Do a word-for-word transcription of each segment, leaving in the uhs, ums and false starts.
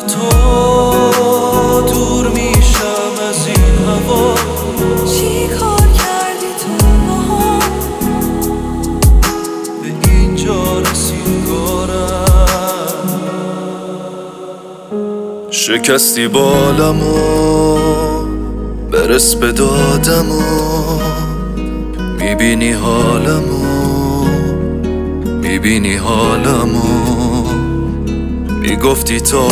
تو دور میشم از این هوا. چی کار کردی تو با به اینجا رسید کارم. شکستی بالمو برس به دادمو، میبینی حالمو میبینی حالمو. میگفتی تا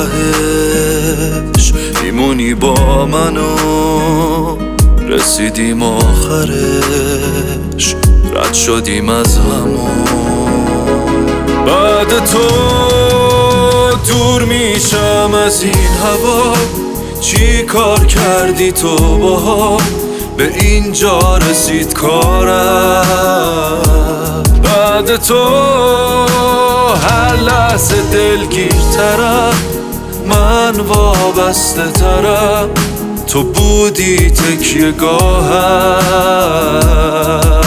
تهش میمونی با منو، رسیدیم آخرش رد شدیم از همون. بعد تو دور میشم از این هوا. چی کار کردی تو با به اینجا رسید کارم. بعد تو هر لحظه دلگیرترم، من وابسته ترم، تو بودی تکیه گاهم.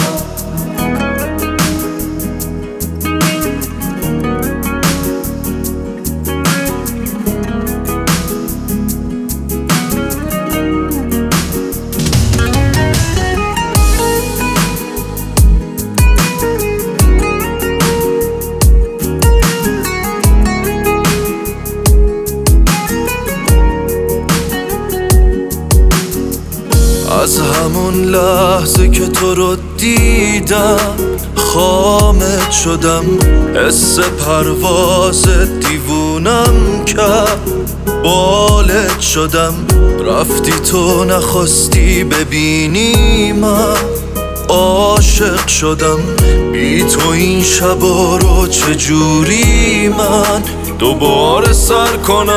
از همون لحظه که تو رو دیدم خامت شدم. حس پرواز دیوونم کرد، بالت شدم. رفتی تو نخواستی ببینی من عاشق شدم. بی تو این شبا رو چجوری من دوباره سر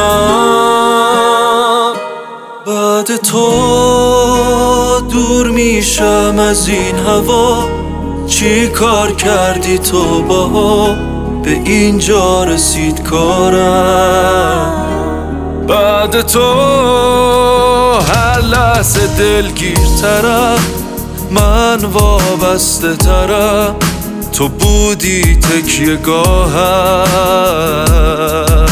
کنم. بعد تو دور میشم از این هوا. چی کار کردی تو با به اینجا رسید کارم. بعد تو هر لحظه دلگیرترم، من وابسته ترم، تو بودی تکیه گاهم.